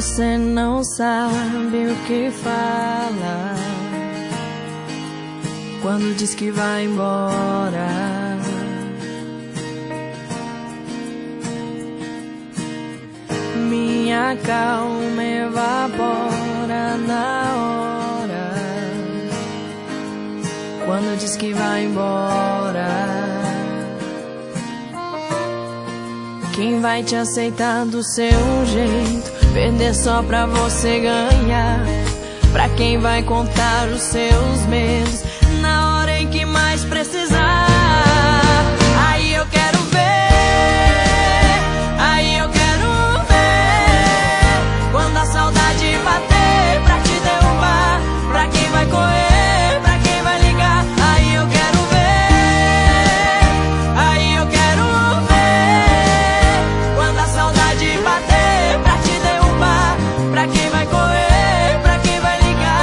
Você não sabe o que fala quando diz que vai embora. Minha calma evapora na hora quando diz que vai embora. Quem vai te aceitar do seu jeito, perder só pra você ganhar? Pra quem vai contar os seus medos na hora em que mais precisar? Aí eu quero ver, aí eu quero ver quando a saudade bater pra te derrubar. Pra quem vai correr, pra quem vai ligar? Aí eu quero ver, aí eu quero ver quando a saudade bater pra te derrubar. Pra quem vai correr, pra quem vai ligar?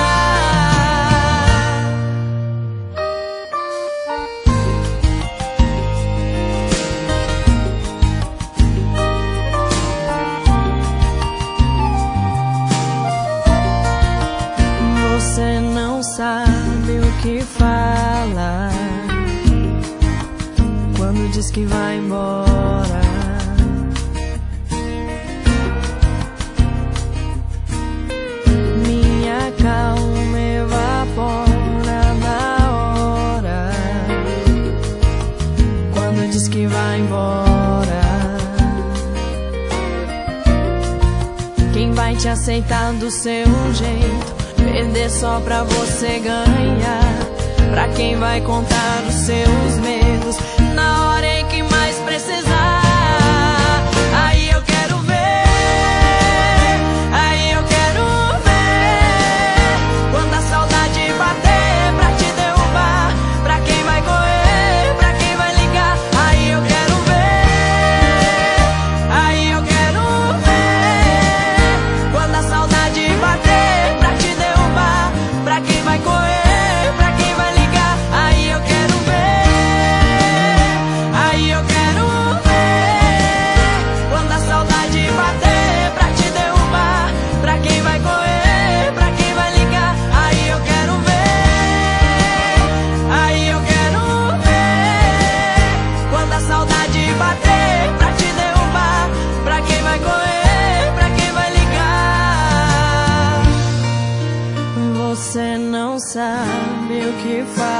Você não sabe o que fala quando diz que vai embora. Minha calma evapora na hora quando diz que vai embora. Quem vai te aceitar do seu jeito, perder só pra você ganhar? Pra quem vai contar os seus medos na hora em que mais precisar? Aí eu quero ver, aí eu quero ver quando a saudade bater pra te derrubar. Pra quem vai correr, pra quem vai ligar? Aí eu quero ver, aí eu quero ver quando a saudade bater pra te derrubar. Pra quem vai correr, pra quem vai ligar? Aí eu quero ver, aí eu quero ver quando a saudade bater pra te derrubar. Pra quem vai correr, pra quem vai ligar? Aí eu quero ver, aí eu quero ver quando a saudade bater pra te derrubar. Pra quem vai correr, pra quem vai ligar? Você não sabe o que faz